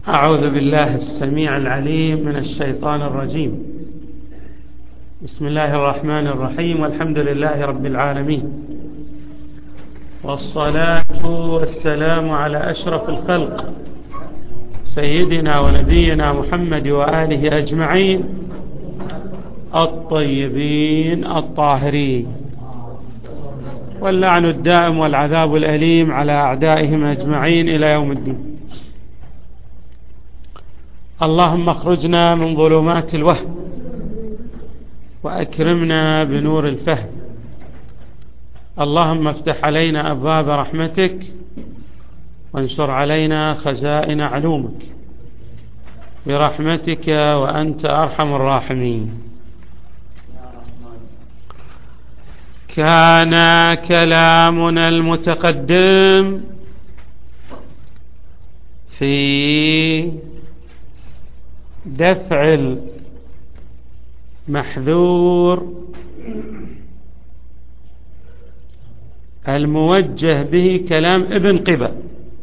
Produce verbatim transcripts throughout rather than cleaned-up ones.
أعوذ بالله السميع العليم من الشيطان الرجيم. بسم الله الرحمن الرحيم، والحمد لله رب العالمين، والصلاة والسلام على أشرف الخلق سيدنا ونبينا محمد وآله أجمعين الطيبين الطاهرين، واللعن الدائم والعذاب الأليم على أعدائهم أجمعين إلى يوم الدين. اللهم اخرجنا من ظلمات الوهم وأكرمنا بنور الفهم. اللهم افتح علينا أبواب رحمتك وانشر علينا خزائن علومك برحمتك وأنت أرحم الراحمين. كان كلامنا المتقدم في دفع المحذور الموجه به كلام ابن قبة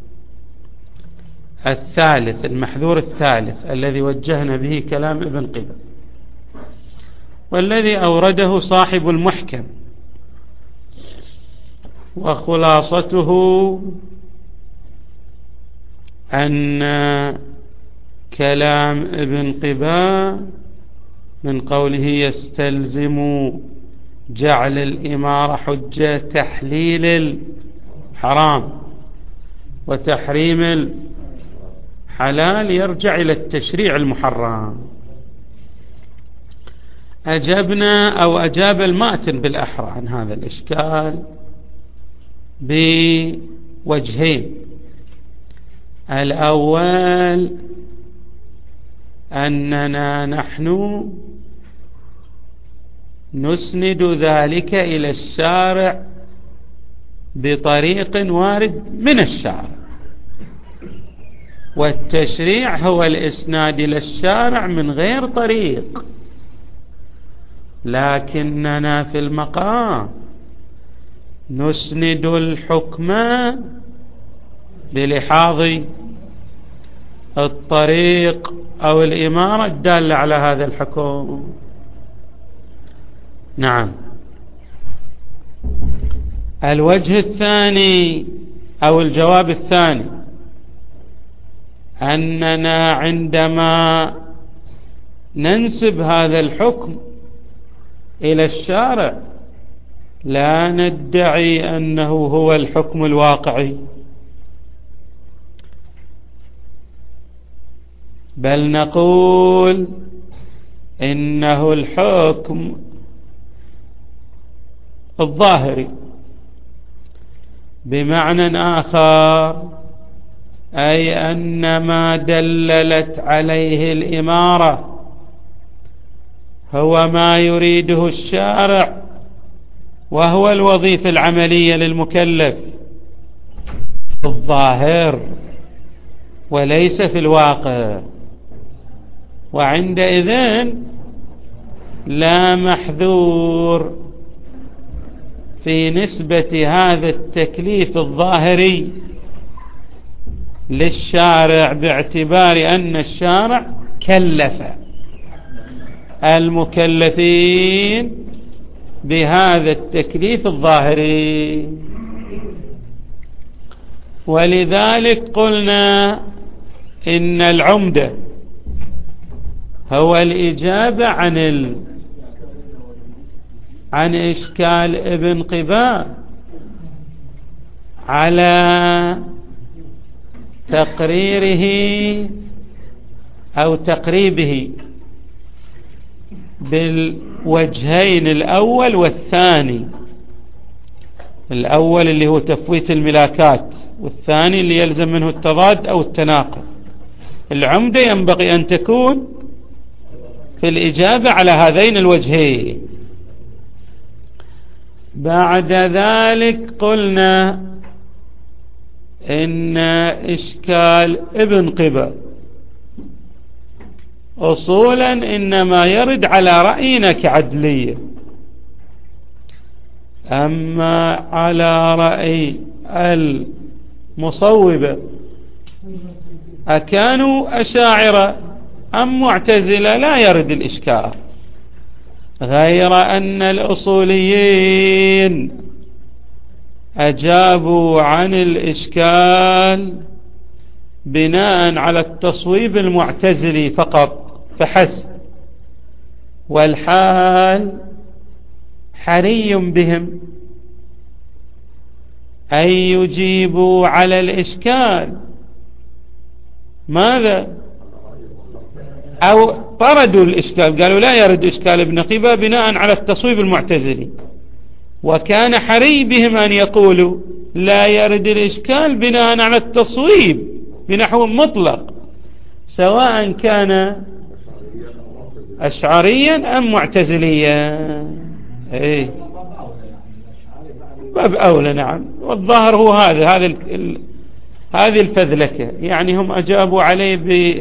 الثالث، المحذور الثالث الذي وجهنا به كلام ابن قبة، والذي أورده صاحب المحكم، وخلاصته أن كلام ابن قبة من قوله يستلزم جعل الإمارة حجة تحليل الحرام وتحريم الحلال يرجع إلى التشريع المحرم. أجبنا أو أجاب الماتن بالأحرى عن هذا الإشكال بوجهين. الأول أننا نحن نسند ذلك إلى الشارع بطريق وارد من الشارع، والتشريع هو الإسناد إلى الشارع من غير طريق، لكننا في المقام نسند الحكم بلحاظ الطريق أو الإمارة الدالة على هذا الحكم. نعم. الوجه الثاني أو الجواب الثاني أننا عندما ننسب هذا الحكم إلى الشارع لا ندعي أنه هو الحكم الواقعي، بل نقول إنه الحكم الظاهري، بمعنى آخر أي أن ما دللت عليه الإمارة هو ما يريده الشارع، وهو الوظيفة العملية للمكلف في الظاهر وليس في الواقع، وعندئذ لا محذور في نسبة هذا التكليف الظاهري للشارع، باعتبار أن الشارع كلف المكلفين بهذا التكليف الظاهري. ولذلك قلنا إن العمدة هو الإجابة عن ال... عن إشكال ابن قبة على تقريره أو تقريبه بالوجهين الأول والثاني. الأول اللي هو تفويت الملاكات، والثاني اللي يلزم منه التضاد أو التناقض. العمدة ينبغي أن تكون في الإجابة على هذين الوجهين. بعد ذلك قلنا إن إشكال ابن قبة أصولا إنما يرد على رأينا كعدلية، أما على رأي المصوبة أكانوا أشاعرة أم معتزلة لا يرد الإشكال، غير أن الأصوليين أجابوا عن الإشكال بناء على التصويب المعتزلي فقط فحسب، والحال حري بهم أن يجيبوا على الإشكال ماذا؟ أو طردوا الإشكال، قالوا لا يرد إشكال ابن قبة بناء على التصويب المعتزلي، وكان حري بهم أن يقولوا لا يرد الإشكال بناء على التصويب بنحو مطلق، سواء كان أشعريا أم معتزليا. إيه باب أولى. نعم، والظاهر هو هذا هذا ال... هذه الفذلكة، يعني هم أجابوا عليه ب...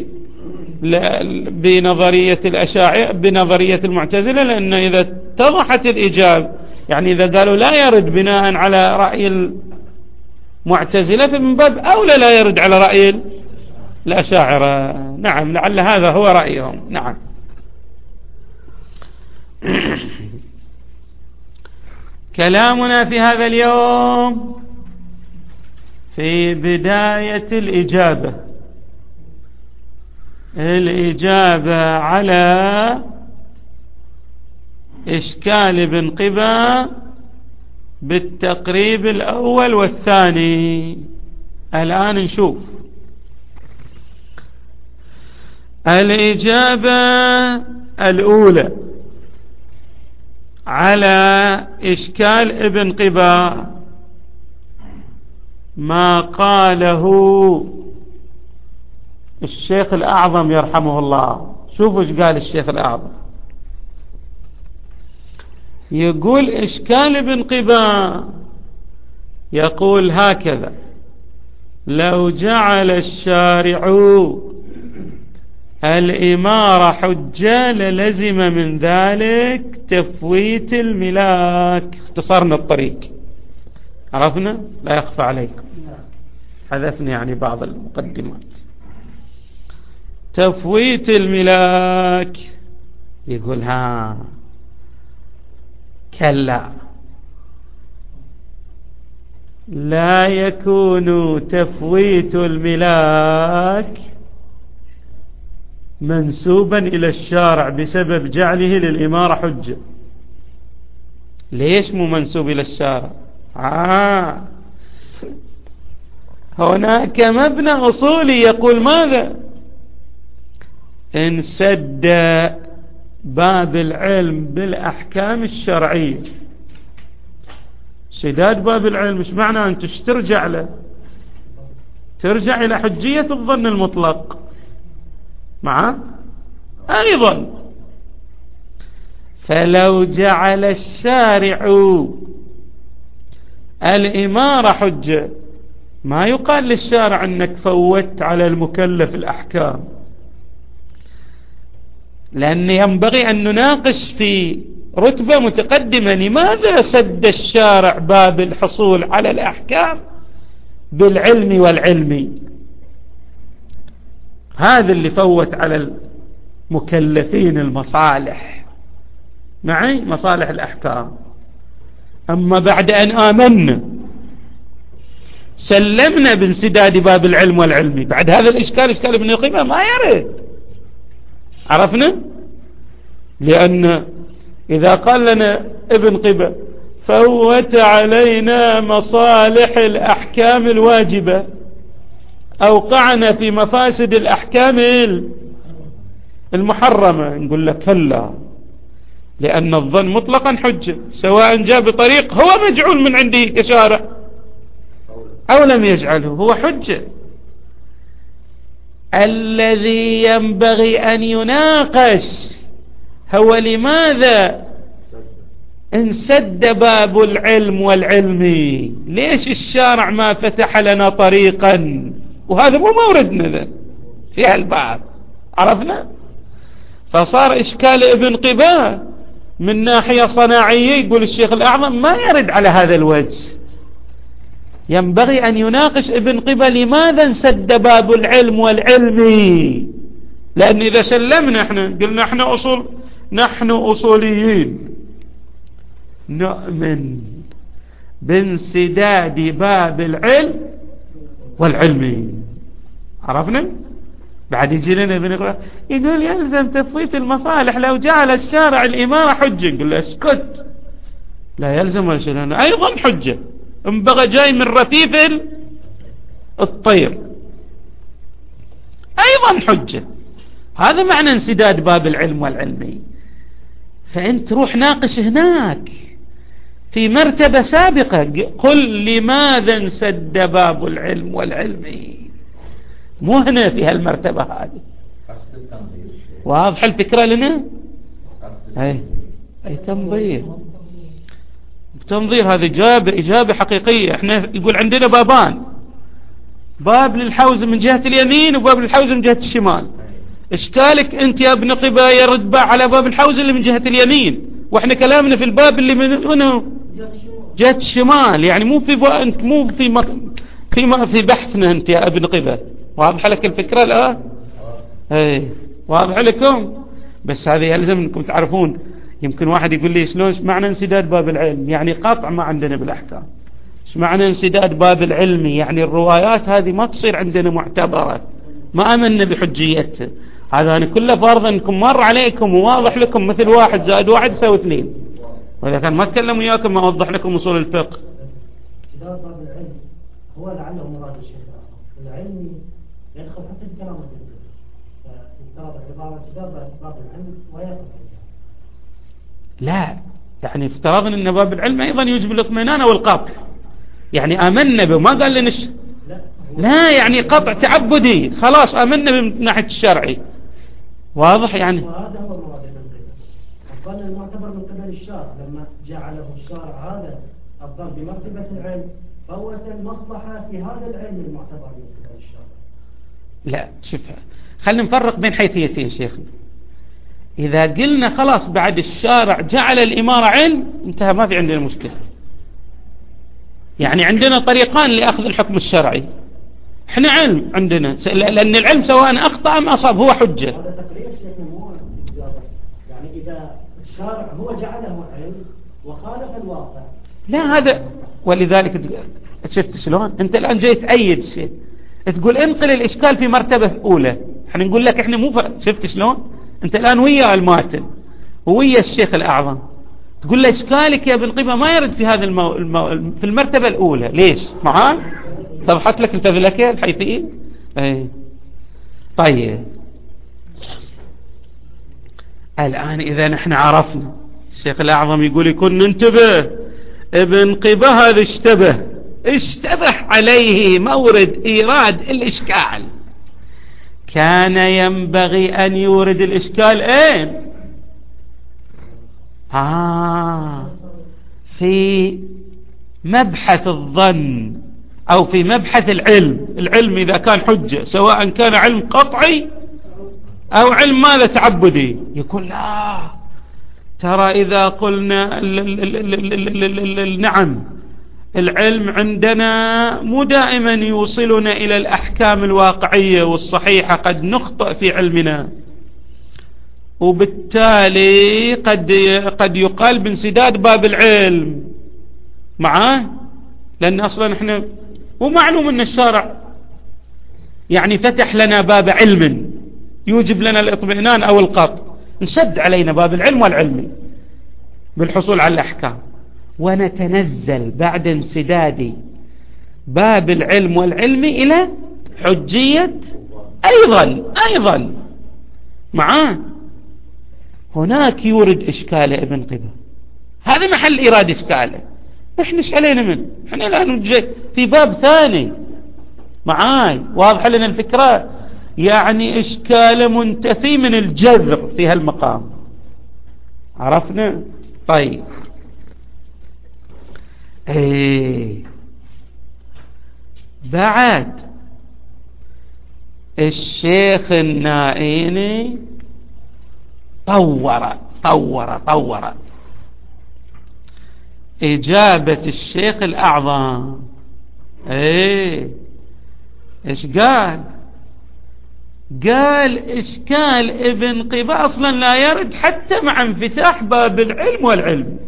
بنظرية الأشاعرة بنظرية المعتزلة، لأن إذا اتضحت الإجابة، يعني إذا قالوا لا يرد بناء على رأي المعتزلة فمن باب أولى لا يرد على رأي الأشاعرة. نعم، لعل هذا هو رأيهم. نعم. كلامنا في هذا اليوم في بداية الإجابة، الإجابة على إشكال ابن قبة بالتقريب الأول والثاني. الآن نشوف الإجابة الأولى على إشكال ابن قبة، ما قاله الشيخ الأعظم يرحمه الله. شوفوا ايش قال الشيخ الأعظم، يقول إشكال ابن قبة يقول هكذا: لو جعل الشارع الإمارة حجة للزم من ذلك تفويت الملاك. اختصرنا الطريق، عرفنا، لا يخفى عليكم، حذفنا يعني بعض المقدمات. تفويت الملاك، يقول ها كلا، لا يكون تفويت الملاك منسوبا إلى الشارع بسبب جعله للإمارة حجة. ليش مو منسوب إلى الشارع؟ آه هناك مبنى أصولي يقول ماذا؟ إن سد باب العلم بالأحكام الشرعية. سداد باب العلم مش معنى أن ترجع له، ترجع إلى حجية الظن المطلق معه أيضا. فلو جعل الشارع الإمارة حجة، ما يقال للشارع أنك فوت على المكلف الأحكام، لأن ينبغي أن نناقش في رتبة متقدمة لماذا سد الشارع باب الحصول على الأحكام بالعلم والعلم. هذا اللي فوت على المكلفين المصالح، معي مصالح الأحكام. أما بعد أن آمنا سلمنا بانسداد باب العلم والعلم، بعد هذا الإشكال إشكال ابن قبة ما يرد. عرفنا؟ لأن إذا قال لنا ابن قبة فوت علينا مصالح الأحكام الواجبة، أوقعنا في مفاسد الأحكام المحرمة، نقول لك كلا، لأن الظن مطلقا حجة، سواء جاء بطريق هو مجعول من عنده كشارع أو لم يجعله، هو حجة. الذي ينبغي أن يناقش هو لماذا انسد باب العلم والعلم، ليش الشارع ما فتح لنا طريقا، وهذا مو موردنا ذا في هالباب. عرفنا؟ فصار إشكال ابن قبة من ناحية صناعية، يقول الشيخ الأعظم ما يرد على هذا الوجه، ينبغي أن يناقش ابن قبة لماذا انسد باب العلم والعلمي. لأن إذا سلمنا احنا قلنا احنا أصول نحن أصوليين نؤمن بانسداد باب العلم والعلمي، عرفنا؟ بعد يجي لنا ابن قبة يقول يلزم تفويت المصالح لو جعل الشارع الإمارة حجة، نقول له اسكت، لا يلزم ولا شيء، أيضا حجة، انبغى جاي من رفيف الطير أيضا حجة. هذا معنى انسداد باب العلم والعلمي. فأنت روح ناقش هناك في مرتبة سابقة، قل لماذا انسد باب العلم والعلمي، مو هنا في هالمرتبة هذه. واضح الفكرة لنا؟ أي أي تنظير تنظير هذه إجابة إجابة حقيقية. احنا يقول عندنا بابان، باب للحوزة من جهة اليمين وباب للحوزة من جهة الشمال. اشكالك انت يا ابن قبة يرد على باب الحوزة اللي من جهة اليمين، واحنا كلامنا في الباب اللي من هنا جهة الشمال. يعني مو في انت مو في مك... في ما في بحثنا انت يا ابن قبة. واضح لك الفكرة الآن؟ اي واضح لكم؟ بس هذه يلزم انكم تعرفون. يمكن واحد يقول لي شلون معنى انسداد باب العلم؟ يعني قطع ما عندنا بالأحكام. ايش معنى انسداد باب العلم؟ يعني الروايات هذه ما تصير عندنا معتبرة، ما أمنا بحجيتها. هذا أنا كله فرض أنكم مر عليكم وواضح لكم مثل واحد زائد واحد يساوي اثنين، وإذا كان ما تكلم وياكم ما أوضح لكم أصول الفقه. انسداد باب العلم هو لعله مراد الشيخ العلم يدخل حتى في كلام الدكتور، فافترض عبارة انسداد باب العلم ويدخل. لا، يعني افترضنا أن باب العلم أيضا يوجب الاطمئنان والقطع. يعني آمنا به، ما قال لنا ش... لا, لا يعني قطع تعبدي، خلاص آمنا من ناحية الشرعي. واضح يعني؟ وهذا هو المراد من قبل. قال المعتبر من قبل الشارع لما جعله الشارع هذا أفضل بمرتبة العلم، فوت المصلحة في هذا العلم المعتبر من قبل الشارع. لا شوف، خلينا نفرق بين حيثيتين شيخنا. إذا قلنا خلاص بعد الشارع جعل الإمارة علم، انتهى، ما في عندنا مشكلة. يعني عندنا طريقان لأخذ الحكم الشرعي. احنا علم عندنا، لأن العلم سواء أخطأ أم أصاب هو حجة. هذا تقرير شيخنا مو يعني إذا الشارع هو جعله علم وخالف الواقع. لا هذا، ولذلك شفت شلون أنت الآن جاي تأيد شيء، تقول انقل الإشكال في مرتبة أولى. احنا نقول لك احنا مو ف... شفت شلون أنت الآن ويا الماتن ويا الشيخ الأعظم، تقول له إشكالك يا ابن قبة ما يرد في هذا المو... المو... في المرتبة الأولى. ليش معاه؟ صبحت لك الفذلكة الحيثية. ايه طيب الآن إذا نحن عرفنا الشيخ الأعظم يقول يكون ننتبه، ابن قبة هذا اشتبه اشتبه عليه مورد إيراد الإشكال. كان ينبغي أن يورد الإشكال أين؟ آه في مبحث الظن أو في مبحث العلم. العلم إذا كان حجة سواء كان علم قطعي أو علم ماذا تعبدي، يقول لا ترى إذا قلنا نعم العلم عندنا مو دائما يوصلنا إلى الأحكام الواقعية والصحيحة، قد نخطئ في علمنا، وبالتالي قد قد يقال بانسداد باب العلم معاه، لأن أصلا احنا ومعلوم أن الشارع يعني فتح لنا باب علم يوجب لنا الاطمئنان أو القطع، نسد علينا باب العلم والعلمي بالحصول على الأحكام، ونتنزل بعد انسداد باب العلم والعلمي إلى حجية أيضا أيضا معاه. هناك يورد إشكال ابن قبة، هذا محل إيراد إشكاله، إحنا إيش علينا منه؟ إحنا الآن في باب ثاني معاي. واضح لنا الفكرة؟ يعني إشكال منتفي من الجذر في هالمقام. عرفنا؟ طيب ايه بعد الشيخ النائيني طور طور طور إجابة الشيخ الأعظم. ايه ايش قال؟ قال اشكال ابن قباء اصلا لا يرد حتى مع انفتاح باب العلم والعلم.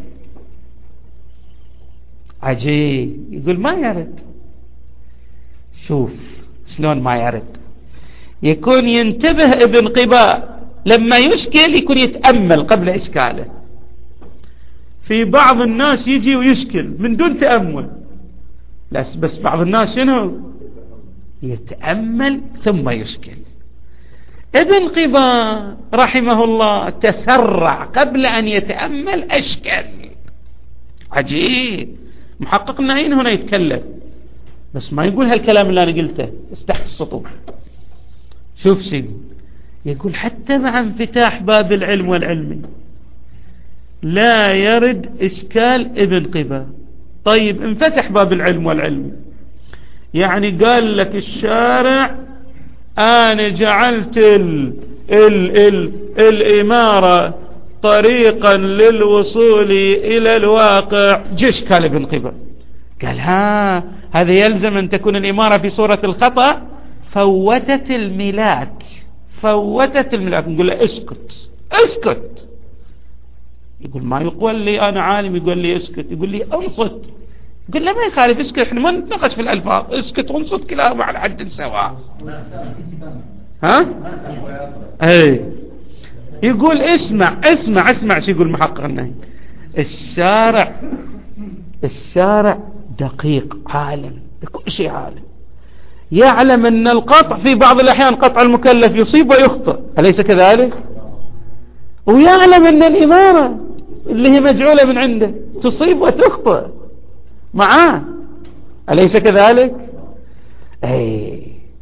عجيب، يقول ما يرد. شوف شلون ما يرد. يكون ينتبه ابن قباء لما يشكل، يكون يتأمل قبل إشكاله. في بعض الناس يجي ويشكل من دون تأمل، بس بعض الناس شنو؟ يتأمل ثم يشكل. ابن قباء رحمه الله تسرع قبل أن يتأمل أشكل. عجيب. محقق النعين هنا يتكلم بس ما يقول هالكلام اللي أنا قلته، استحت السطور. شوف شيء يقول حتى مع انفتاح باب العلم والعلم لا يرد إشكال ابن قباء. طيب انفتح باب العلم والعلم، يعني قال لك الشارع أنا جعلت ال ال ال الإمارة طريقا للوصول إلى الواقع. جيش قال ابن قباء قال ها هذا يلزم أن تكون الإمارة في صورة الخطأ. فوتت الملاك، فوتت الملاك. نقول له اسكت اسكت. يقول ما يقول لي أنا عالم، يقول لي اسكت، يقول لي انصت. يقول له ما يخالف اسكت، احنا ما نتناقش في الألفاظ، اسكت وانصت كلاهما على حد سواء. ها اي يقول اسمع اسمع اسمع شو يقول محقق النهي. الشارع الشارع دقيق، عالم بكل شيء، عالم يعلم أن القطع في بعض الأحيان قطع المكلف يصيب ويخطئ، أليس كذلك؟ ويعلم أن الإمارة اللي هي مجعولة من عنده تصيب وتخطئ معاه، أليس كذلك؟ أي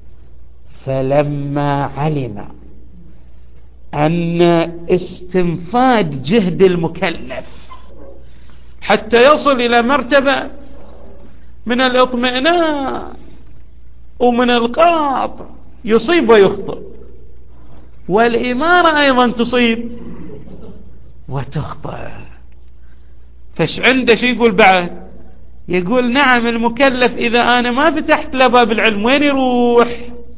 فلما علم أن استنفاد جهد المكلف حتى يصل إلى مرتبة من الاطمئنان ومن القاطع يصيب ويخطئ، والإمارة أيضا تصيب وتخطئ، فش عنده شي يقول بعد؟ يقول نعم المكلف إذا أنا ما فتحت له باب العلم وين يروح؟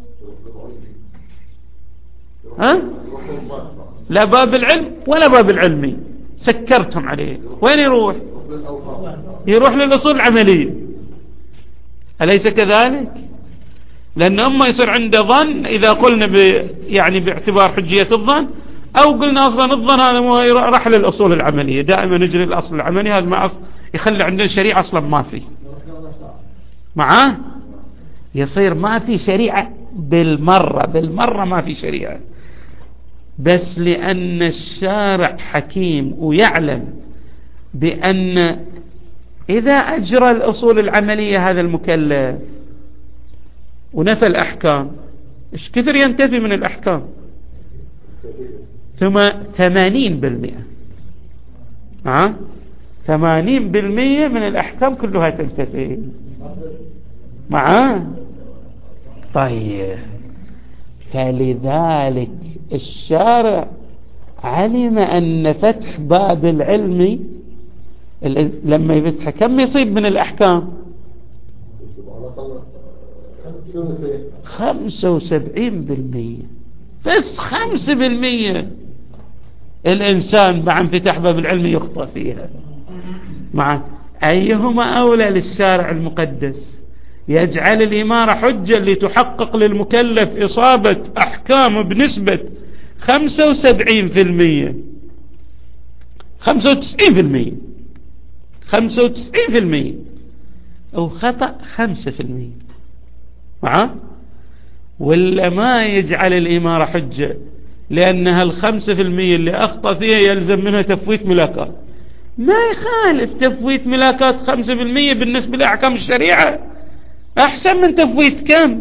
ها؟ لا باب العلم ولا باب العلمي، سكرتهم عليه. وين يروح؟ يروح للأصول العملية، أليس كذلك؟ لأن أما يصير عنده ظن، إذا قلنا ب يعني باعتبار حجية الظن، أو قلنا أصلا الظن هذا راح للأصول العملية. دائما نجري الأصل العملي، هذا ما أصل يخلي عندنا شريعة أصلا ما في معاه، يصير ما في شريعة بالمرة بالمرة ما في شريعة، بس لأن الشارع حكيم ويعلم بأن إذا أجرى الأصول العملية هذا المكلف ونفى الأحكام، إيش كثر ينتفي من الأحكام؟ ثم ثمانين بالمئة ها ثمانين بالمئة من الأحكام كلها تنتفي معاه. طيب فلذلك الشارع علم أن فتح باب العلم لما يفتح كم يصيب من الأحكام؟ خمسة وسبعين بالمئة، بس خمسة بالمئة الإنسان مع انفتاح باب العلم يخطأ فيها. مع أيهما أولى للشارع المقدس؟ يجعل الإمارة حجة لتحقق للمكلف إصابة أحكام بنسبة خمسة وسبعين بالمئة، خمسة وتسعين بالمئة، خمسة وتسعين بالمئة، أو خطأ خمسة بالمئة معه، ولا ما يجعل الإمارة حجة لأنها الخمسة في المية اللي أخطأ فيها يلزم منها تفويت ملاكات. ما يخالف تفويت ملاكات خمسة في المية بالنسبة لأحكام الشريعة أحسن من تفويت كم؟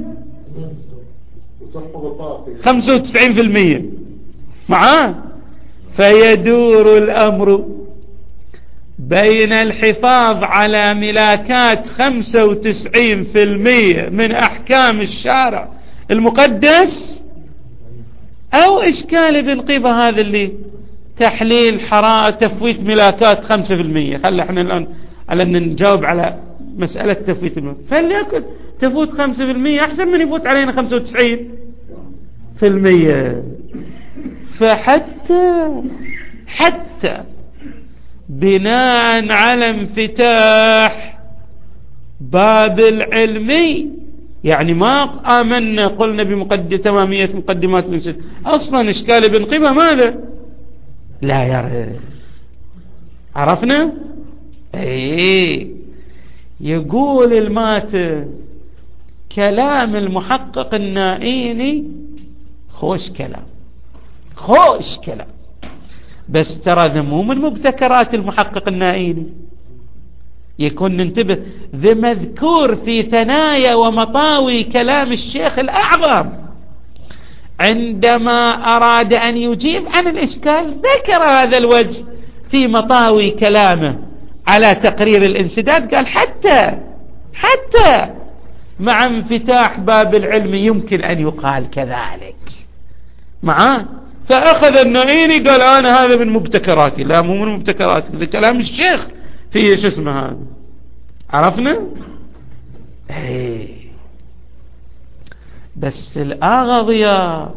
خمسة وتسعين في المية معاه. فيدور الأمر بين الحفاظ على ملاكات خمسة وتسعين في المية من أحكام الشارع المقدس، أو إشكال ابن قبة هذا اللي تحليل حرارة تفويت ملاكات خمسة في المية. خلي احنا الآن على أن نجاوب على مسألة تفويت الملك، فليكن تفوت خمسة بالمية أحسن من يفوت علينا خمسة وتسعين في المية. فحتى حتى بناء على انفتاح باب العلمي، يعني ما آمنا قلنا بمقدمة تمامية مقدمات الإنسان، أصلا إشكال ابن قبة ماذا؟ لا يرد. عرفنا؟ ايه يقول الماتن كلام المحقق النائيني خوش كلام، خوش كلام، بس ترى ذا مو من مبتكرات المحقق النائيني. يكون ننتبه، ذا مذكور في ثنايا ومطاوي كلام الشيخ الأعظم عندما أراد أن يجيب عن الإشكال، ذكر هذا الوجه في مطاوي كلامه على تقرير الانسداد، قال حتى حتى مع انفتاح باب العلم يمكن أن يقال كذلك معاه. فأخذ النائيني قال أنا هذا من مبتكراتي. لا، مو من مبتكراتي، هذا كلام الشيخ في شو اسمه هذا. عرفنا؟ ايه بس الآغضية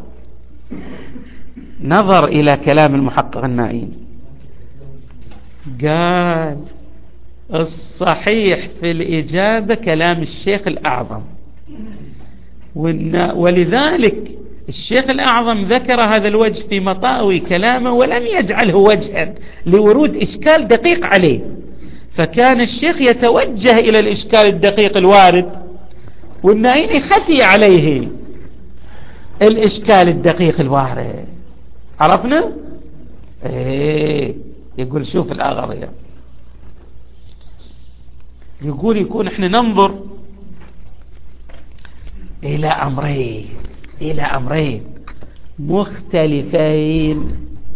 نظر إلى كلام المحقق النائيني، قال الصحيح في الإجابة كلام الشيخ الأعظم، ولذلك الشيخ الأعظم ذكر هذا الوجه في مطاوي كلامه ولم يجعله وجها لورود إشكال دقيق عليه، فكان الشيخ يتوجه إلى الإشكال الدقيق الوارد، والنائيني خفي عليه الإشكال الدقيق الوارد. عرفنا؟ ايه يقول شوف الأغرية، يقول يكون احنا ننظر إلى أمرين إلى أمرين مختلفين.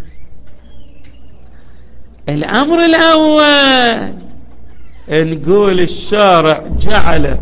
الأمر الأول نقول الشارع جعل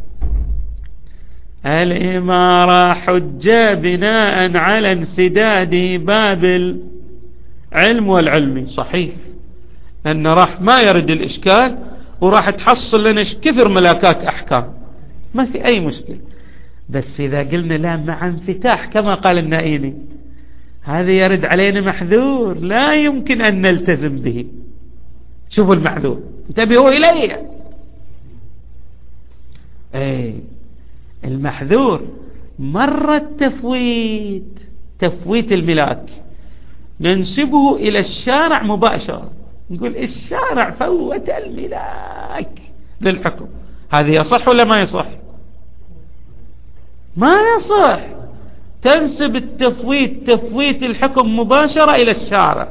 الإمارة حجة بناء على انسداد باب العلم والعلمي. صحيح أن راح ما يرد الإشكال وراح تحصل لنا كثر ملاكات أحكام، ما في أي مشكلة. بس إذا قلنا لا مع انفتاح كما قال النائيني، هذا يرد علينا محذور لا يمكن أن نلتزم به. شوفوا المحذور، انتبهوا إليه. ايه المحذور مرة التفويت، تفويت الملاك ننسبه إلى الشارع مباشرة، نقول الشارع فوت الملاك للحكم. هذا يصح ولا ما يصح؟ ما يصح. تنسب التفويت تفويت الحكم مباشرة إلى الشارع.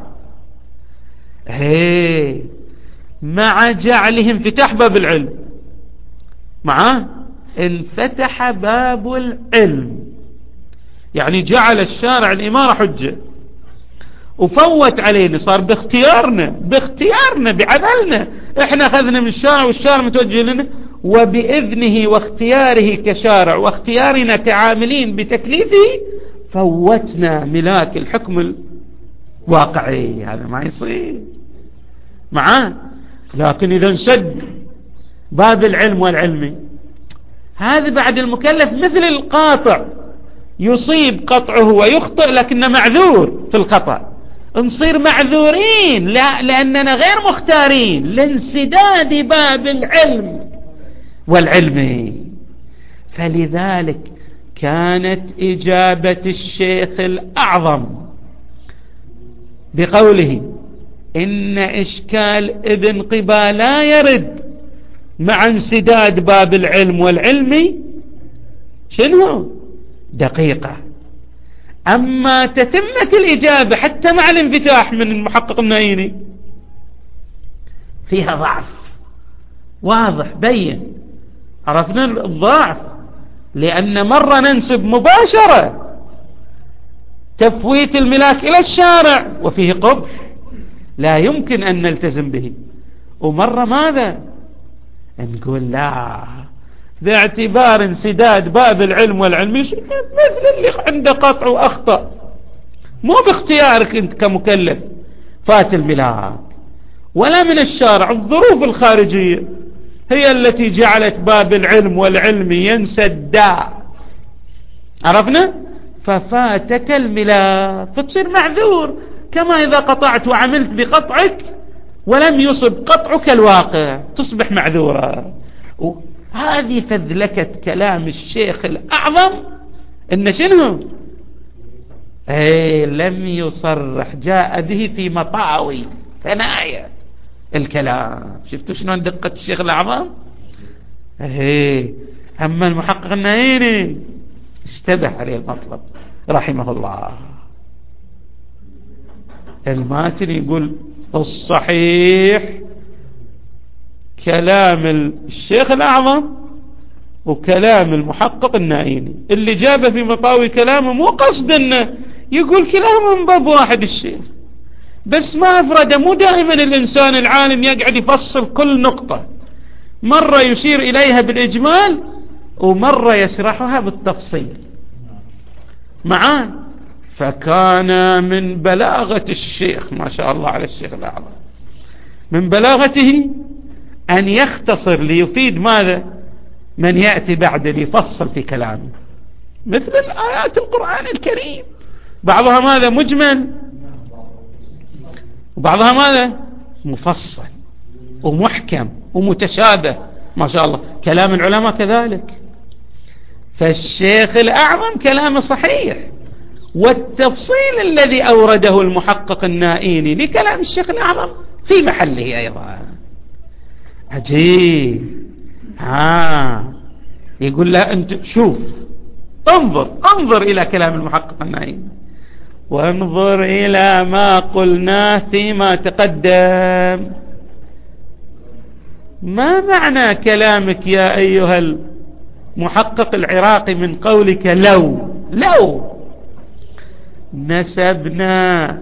هي مع جعله انفتاح باب العلم، معاه انفتح باب العلم، يعني جعل الشارع الإمارة حجة وفوت علينا، صار باختيارنا باختيارنا بعملنا، احنا اخذنا من الشارع والشارع متوجه لنا، وبإذنه واختياره كشارع واختيارنا كعاملين بتكليفه فوتنا ملاك الحكم الواقعي. هذا ما يصير معاه. لكن إذا انسد باب العلم والعلمي، هذا بعد المكلف مثل القاطع، يصيب قطعه ويخطئ لكنه معذور في الخطأ، نصير معذورين لا لأننا غير مختارين لانسداد باب العلم والعلم. فلذلك كانت إجابة الشيخ الأعظم بقوله إن إشكال ابن قبا لا يرد مع انسداد باب العلم والعلم شنو؟ دقيقة. أما تتمة الإجابة حتى مع الانفتاح من المحقق النائيني فيها ضعف واضح بين. عرفنا الضعف، لأن مرة ننسب مباشرة تفويت الملاك إلى الشارع وفيه قبح لا يمكن أن نلتزم به، ومرة ماذا نقول لا باعتبار انسداد باب العلم والعلم مثل اللي عنده قطع وأخطأ، مو باختيارك أنت كمكلف فات الملاك ولا من الشارع، الظروف الخارجية هي التي جعلت باب العلم والعلم ينسد. عرفنا؟ ففاتك الملاك فتصير معذور، كما إذا قطعت وعملت بقطعك ولم يصب قطعك الواقع تصبح معذورة. هذه فذلكة كلام الشيخ الأعظم إن شنو؟ أي لم يصرح، جاء به في مطاوي ثنايا الكلام. شفتوا شنو دقة الشيخ الأعظم؟ أي أما المحقق النعيني اشتبه عليه المطلب رحمه الله. الماتن يقول الصحيح كلام الشيخ الأعظم وكلام المحقق النعيني. اللي جابه في مطاوي كلامه مو قصد انه يقول كلامه من باب واحد الشيخ، بس ما أفرد. مو دائما الإنسان العالم يقعد يفصل كل نقطة، مرة يشير إليها بالإجمال ومرة يشرحها بالتفصيل معاه. فكان من بلاغة الشيخ، ما شاء الله على الشيخ الأعظم، من بلاغته أن يختصر ليفيد ماذا؟ من يأتي بعد ليفصل في كلامه، مثل الآيات القرآن الكريم، بعضها ماذا؟ مجمل، وبعضها ماذا؟ مفصل ومحكم ومتشابه. ما شاء الله كلام العلماء كذلك. فالشيخ الأعظم كلامه صحيح، والتفصيل الذي أورده المحقق النائيني لكلام الشيخ الأعظم في محله أيضا. عجيب. ها يقول له أنت شوف، انظر انظر إلى كلام المحقق النائيني، وانظر إلى ما قلناه فيما تقدم. ما معنى كلامك يا أيها المحقق العراقي من قولك لو لو نسبنا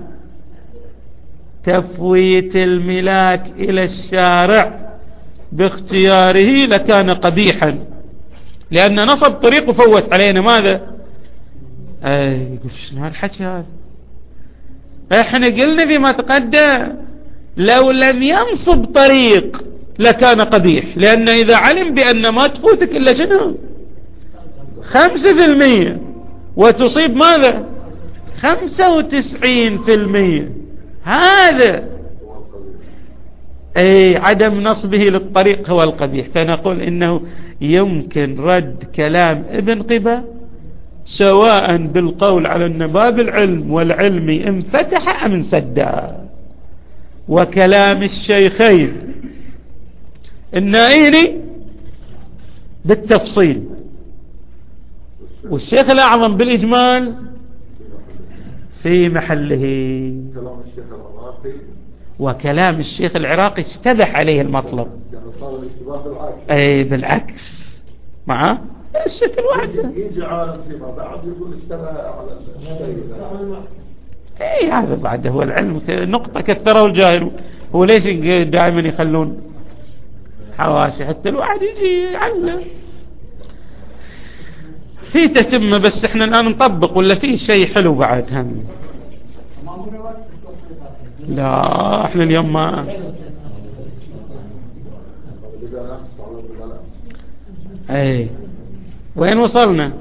تفويت الملاك إلى الشارع باختياره لكان قبيحا، لأن نصب طريق وفوت علينا ماذا؟ أي يقول شنو هالحكي هذا؟ احنا قلنا فيما تقدم لو لم ينصب طريق لكان قبيح، لأن إذا علم بأن ما تفوتك إلا شنو؟ خمسة في المية وتصيب ماذا؟ خمسة وتسعين في المية، هذا أي عدم نصبه للطريق هو القبيح. فنقول إنه يمكن رد كلام ابن قبة سواء بالقول على أن باب العلم والعلم انفتح أم انسد، وكلام الشيخين النائيني بالتفصيل، والشيخ الأعظم بالإجمال في محله. كلام الشيخ العراقي وكلام الشيخ العراقي اشتبه عليه المطلب، يعني صار الاشتباه بالعكس. اي بالعكس معه الشكل واحدة. يجي عالم فيما بعد يقول اشتبه على الشيء. اي هذا بعد هو العلم نقطة كثره الجاهل. هو ليش دائما يخلون حواشي حتى الواحد يجي يعلم في تتمة؟ بس احنا الآن نطبق ولا في شيء حلو بعد هم؟ لا احنا اليوم ما اي وين وصلنا؟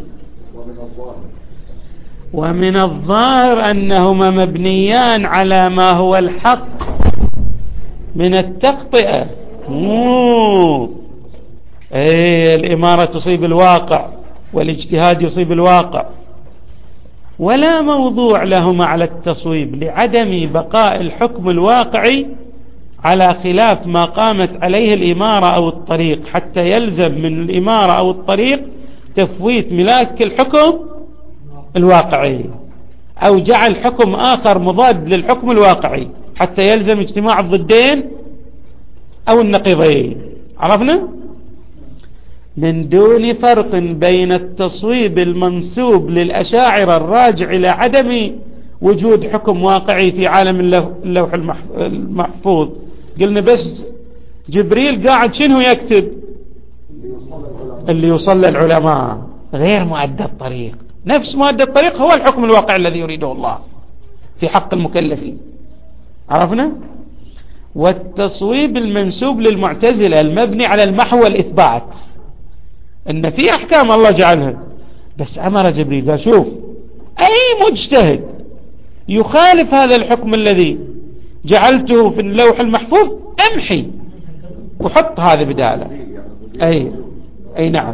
ومن الظاهر أنهما مبنيان على ما هو الحق من التقطئة. مو اي الإمارة تصيب الواقع والاجتهاد يصيب الواقع، ولا موضوع لهما على التصويب لعدم بقاء الحكم الواقعي على خلاف ما قامت عليه الإمارة أو الطريق، حتى يلزم من الإمارة أو الطريق تفويت ملاك الحكم الواقعي، أو جعل حكم آخر مضاد للحكم الواقعي حتى يلزم اجتماع الضدين أو النقيضين. عرفنا؟ من دون فرق بين التصويب المنسوب للأشاعرة الراجع إلى عدم وجود حكم واقعي في عالم اللوح المحفوظ. قلنا بس جبريل قاعد شنو يكتب؟ اللي يوصل للعلماء، غير مؤدى الطريق. نفس مؤدى الطريق هو الحكم الواقعي الذي يريده الله في حق المكلفين. عرفنا؟ والتصويب المنسوب للمعتزلة المبني على المحو والإثبات، أن في أحكام الله جعلها، بس أمر جبريل قال شوف أي مجتهد يخالف هذا الحكم الذي جعلته في اللوح المحفوظ أمحي وحط هذا بداله. أي أي نعم.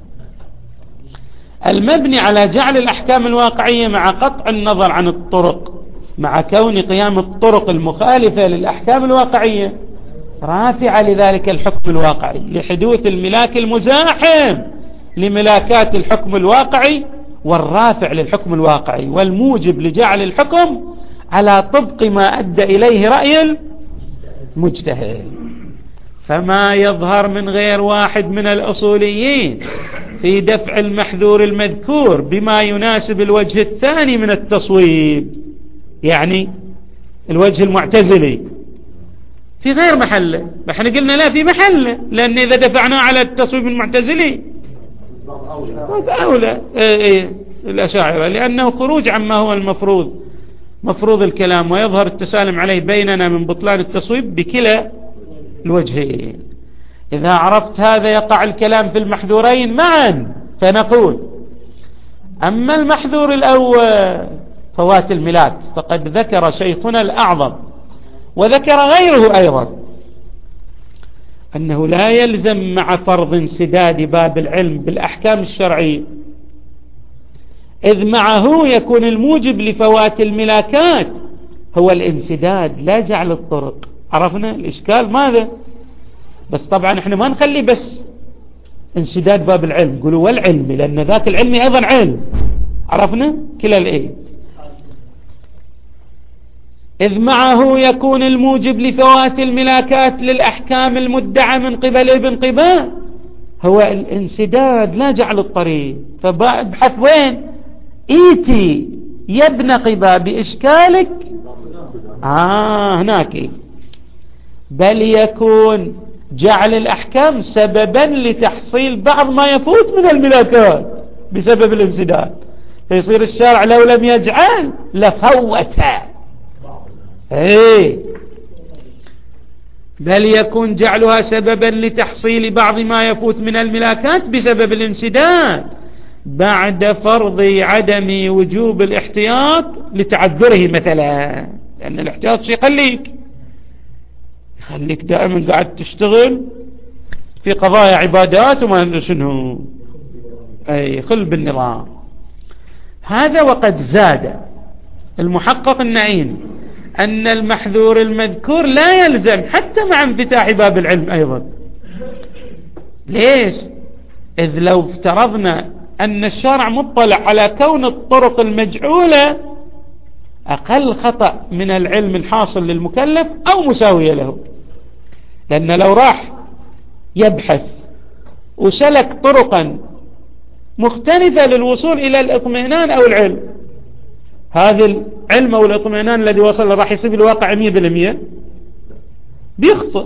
المبني على جعل الأحكام الواقعية مع قطع النظر عن الطرق، مع كون قيام الطرق المخالفة للأحكام الواقعية رافعة لذلك الحكم الواقعي لحدوث الملاك المزاحم لملاكات الحكم الواقعي والرافع للحكم الواقعي والموجب لجعل الحكم على طبق ما أدى إليه رأي المجتهد. فما يظهر من غير واحد من الأصوليين في دفع المحذور المذكور بما يناسب الوجه الثاني من التصويب، يعني الوجه المعتزلي، في غير محله. احنا قلنا لا في محله، لأن إذا دفعنا على التصويب المعتزلي أولى ايه الأشاعرة، لأنه خروج عما هو المفروض مفروض الكلام، ويظهر التسالم عليه بيننا من بطلان التصويب بكلا الوجهين. إذا عرفت هذا يقع الكلام في المحذورين معا، فنقول أما المحذور الأول فوات الملاك فقد ذكر شيخنا الأعظم وذكر غيره أيضا أنه لا يلزم مع فرض انسداد باب العلم بالأحكام الشرعية، إذ معه يكون الموجب لفوات الملاكات هو الانسداد لا جعل الطرق. عرفنا الإشكال ماذا؟ بس طبعا احنا ما نخلي بس انسداد باب العلم، قولوا والعلم، لأن ذاك العلم أيضا علم. عرفنا كلا الإيه. إذ معه يكون الموجب لفوات الملاكات للأحكام المدعى من قبل ابن قباء هو الانسداد لا جعل الطريق. فابحث وين ايتي يا ابن قباء بإشكالك. آه هناك. بل يكون جعل الأحكام سببا لتحصيل بعض ما يفوت من الملاكات بسبب الانسداد، فيصير الشارع لو لم يجعل لفوتها. ايه بل يكون جعلها سببا لتحصيل بعض ما يفوت من الملاكات بسبب الانسداد بعد فرض عدم وجوب الاحتياط لتعذره مثلا، لأن الاحتياط شيء يخليك يخليك دائما قاعد تشتغل في قضايا عبادات وما شنو، اي خل بالنظام هذا. وقد زاد المحقق النعيم أن المحذور المذكور لا يلزم حتى مع انفتاح باب العلم أيضا. ليش؟ إذ لو افترضنا أن الشارع مطلع على كون الطرق المجعولة أقل خطأ من العلم الحاصل للمكلف أو مساوية له، لأن لو راح يبحث وسلك طرقا مختلفة للوصول إلى الاطمئنان أو العلم، هذا العلم أو الاطمئنان الذي وصل راح يصيب الواقع مية بالمية بيخطئ.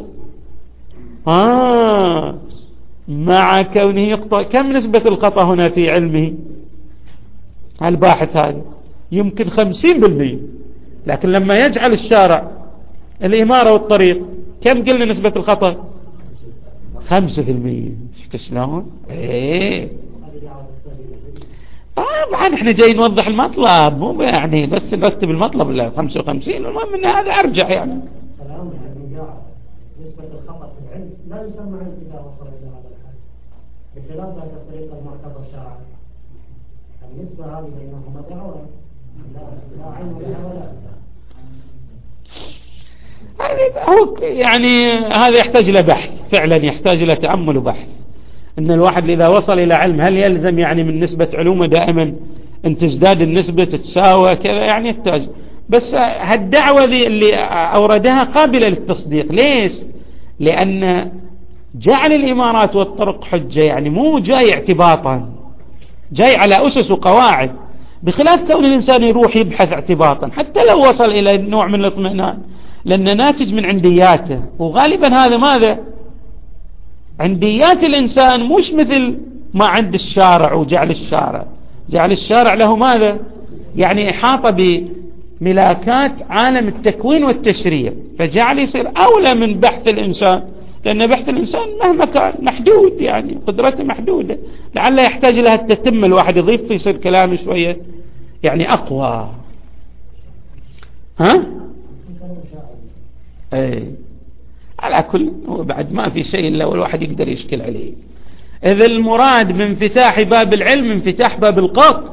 آه مع كونه يخطئ، كم نسبة الخطأ هنا في علمه الباحث هذا؟ يمكن خمسين بالمية، لكن لما يجعل الشارع الإمارة والطريق كم قلنا نسبة الخطأ؟ خمسة بالمية. شفت شلون؟ ايه طبعا احنا جاي نوضح المطلب، مو يعني بس نرتب المطلب. لا خمسة وخمسين المهم ان هذا ارجع يعني. كلام يعني قاعد نسبة الخطأ في العلم لا يسمى علم إذا وصل إلى هذا الحد، بخلاف ذاك الطريق المعتبر شرعا. النسبة هذه بينهما دعوة لا علم ولا ولا. هو يعني هذا يحتاج إلى بحث، فعلا يحتاج إلى تأمل وبحث. أن الواحد إذا وصل إلى علم هل يلزم يعني من نسبة علومه دائما أن تزداد النسبة تتساوى كذا؟ يعني يحتاج. بس هالدعوة اللي أوردها قابلة للتصديق. ليش؟ لأن جعل الإمارات والطرق حجة يعني مو جاي اعتباطا، جاي على أسس وقواعد، بخلاف كون الإنسان يروح يبحث اعتباطا حتى لو وصل إلى نوع من الاطمئنان، لأنه ناتج من عندياته. وغالبا هذا ماذا؟ عنديات الإنسان مش مثل ما عند الشارع. وجعل الشارع جعل الشارع له ماذا؟ يعني إحاطة ملاكات عالم التكوين والتشريع، فجعل يصير أولى من بحث الإنسان، لأن بحث الإنسان مهما كان محدود، يعني قدرته محدودة، لعله يحتاج لها التتم، الواحد يضيف يصير كلام شوية يعني أقوى. ها؟ أي على كل، هو بعد ما في شيء إلا والواحد يقدر يشكل عليه. إذا المراد بانفتاح باب العلم انفتاح باب القطع،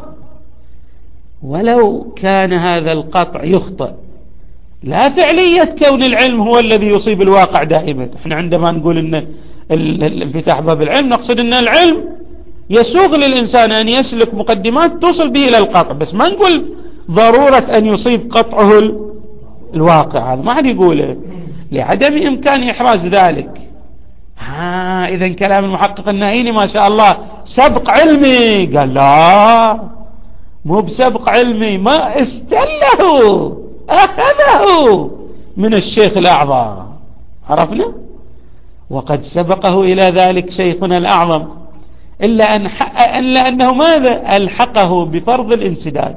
ولو كان هذا القطع يخطئ، لا فعلية كون العلم هو الذي يصيب الواقع دائما. احنا عندما نقول ان الانفتاح باب العلم نقصد ان العلم يسوغ للإنسان أن يسلك مقدمات توصل به إلى القطع، بس ما نقول ضرورة أن يصيب قطعه الواقع، هذا ما حد يقوله لعدم إمكان إحراز ذلك. ها إذا كلام المحقق النائيني ما شاء الله سبق علمي، قال لا مو بسبق علمي، ما استله أخذه من الشيخ الأعظم، عرفنا؟ وقد سبقه إلى ذلك شيخنا الأعظم، إلا, أن إلا أنه ماذا ألحقه بفرض الانسداد،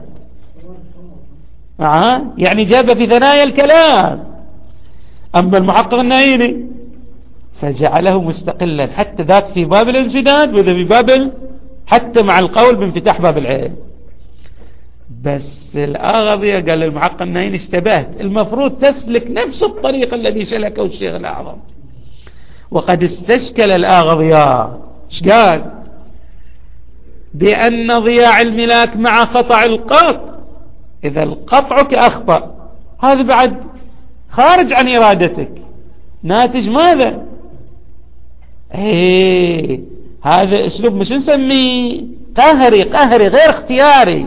آه؟ يعني جاب في ثنايا الكلام. أما المحقق النائيني فجعله مستقلا حتى ذاك في باب الانسداد، وذا في باب حتى مع القول بانفتاح باب العلم. بس الآغضية قال المحقق النائيني اشتبهت، المفروض تسلك نفس الطريق الذي سلكه الشيخ الأعظم. وقد استشكل الآغضية، ايش قال؟ بأن ضياع الملاك مع خطأ القطع، إذا القطعك أخطأ هذا بعد خارج عن إرادتك، ناتج ماذا؟ ايه هذا اسلوب مش نسميه قهري، قهري غير اختياري.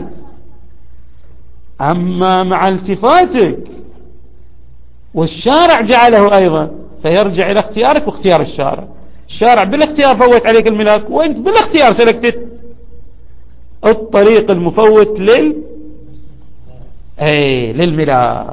أما مع التفاتك والشارع جعله أيضا، فيرجع إلى اختيارك واختيار الشارع. الشارع بالاختيار فوت عليك الملاك، وانت بالاختيار سلكتت الطريق المفوت لل اي للملاك،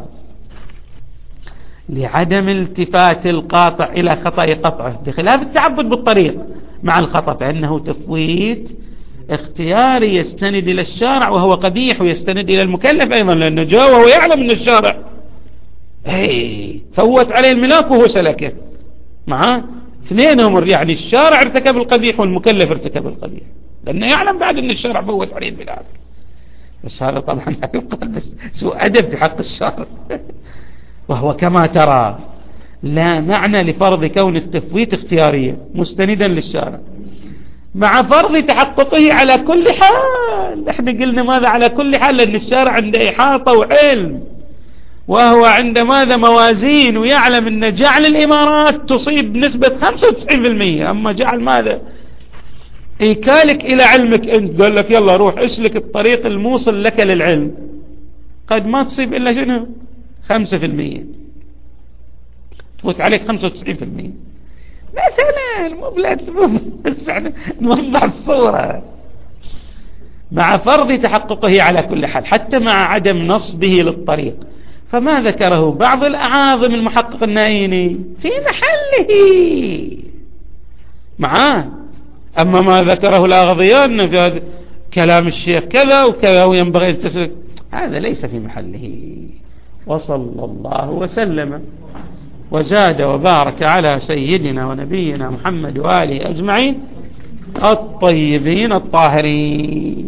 لعدم التفات القاطع إلى خطأ قطعه، بخلاف التعبد بالطريق مع الخطأ فإنه تفويت اختياري يستند إلى الشارع وهو قبيح، ويستند إلى المكلف أيضا لأنه جاء وهو يعلم أن الشارع اي فوت عليه الملاك وهو سلكه، معه اثنينهم، يعني الشارع ارتكب القبيح والمكلف ارتكب القبيح، لأنه يعلم بعد أن الشارع فوت عليه الملاك. بس هذا طبعا لا يقال، بس سوء أدب في حق الشارع. وهو كما ترى لا معنى لفرض كون التفويت اختيارية مستندا للشارع مع فرض تحققه على كل حال. احنا قلنا ماذا على كل حال؟ لأن الشارع عنده إحاطة وعلم، وهو عند ماذا موازين، ويعلم أن جعل الإمارات تصيب بنسبة خمسة وتسعين بالمئة، أما جعل ماذا إيكالك إلى علمك أنت، قال لك يلا روح اسلك الطريق الموصل لك للعلم، قد ما تصيب إلا شنو خمسة في المئة، تفوت عليك خمسة وتسعين بالمئة مثلا. مو بلا نوضح الصورة. مع فرض تحققه على كل حال حتى مع عدم نصبه للطريق، فما ذكره بعض الأعاظم المحقق النائيني في محله معاه. أما ما ذكره الأغضيان في هذا كلام الشيخ كذا وكذا وينبغي أن تسلك، هذا ليس في محله. وصلى الله وسلم وزاد وبارك على سيدنا ونبينا محمد وآله أجمعين الطيبين الطاهرين.